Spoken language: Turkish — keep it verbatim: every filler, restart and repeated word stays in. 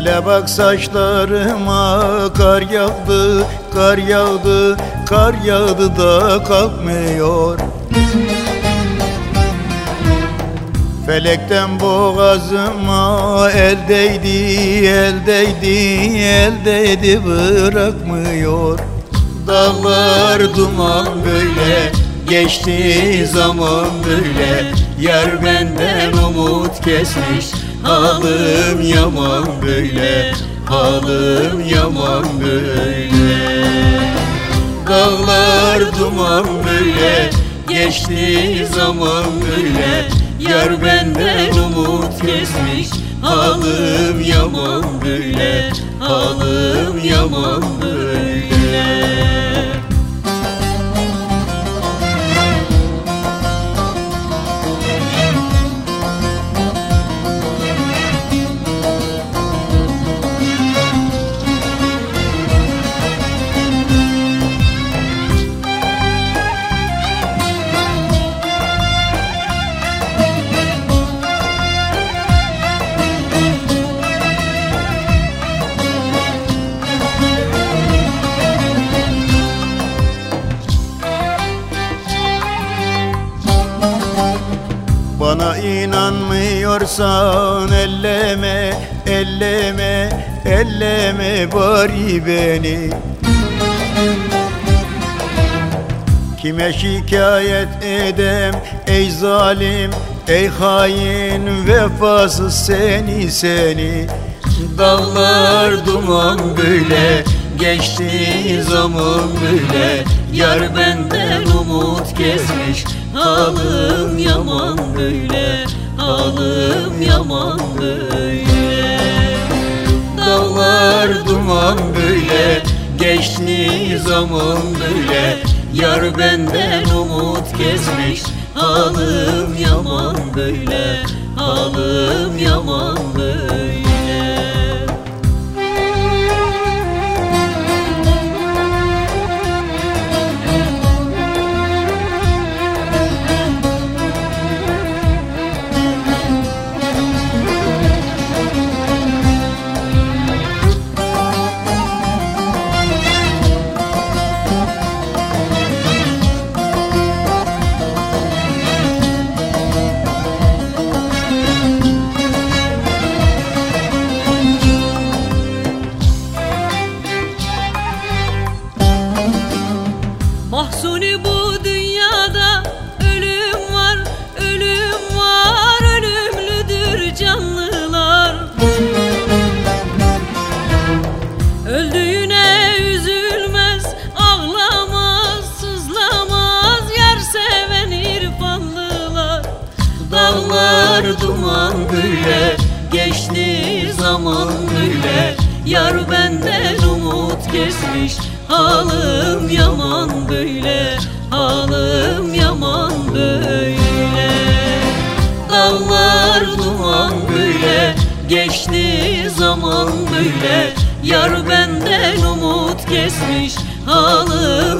Hele bak saçlarıma kar yağdı, kar yağdı, kar yağdı da kalkmıyor. Felekten boğazıma el değdi, el değdi, el değdi bırakmıyor. Dağlar duman böyle, geçti zaman böyle. Yar benden umut kesmiş, halim yaman böyle, halim yaman böyle. Dağlar duman böyle, geçti zaman böyle. Yar benden umut kesmiş, halim yaman böyle, halim yaman böyle. Bana inanmıyorsan elleme, elleme, elleme bari beni. Kime şikayet edem ey zalim, ey hain vefasız seni seni. Dağlar duman böyle, geçti zaman böyle. Yar benden umut kesmiş, halim yaman böyle, halim yaman böyle. Dağlar duman böyle, geçti zaman böyle. Yar benden umut kesmiş, halim yaman böyle, halim yaman böyle. Mahzuni bu dünyada ölüm var, ölüm var, ölümlüdür canlılar. Öldüğüne üzülmez, ağlamaz, sızlamaz, yar seven irfanlılar. Dağlar duman böyle, geçti zaman böyle. Yar benden umut kesmiş, halim yaman böyle, halim yaman böyle. Dağlar duman böyle, geçti zaman böyle. Yar benden umut kesmiş, halim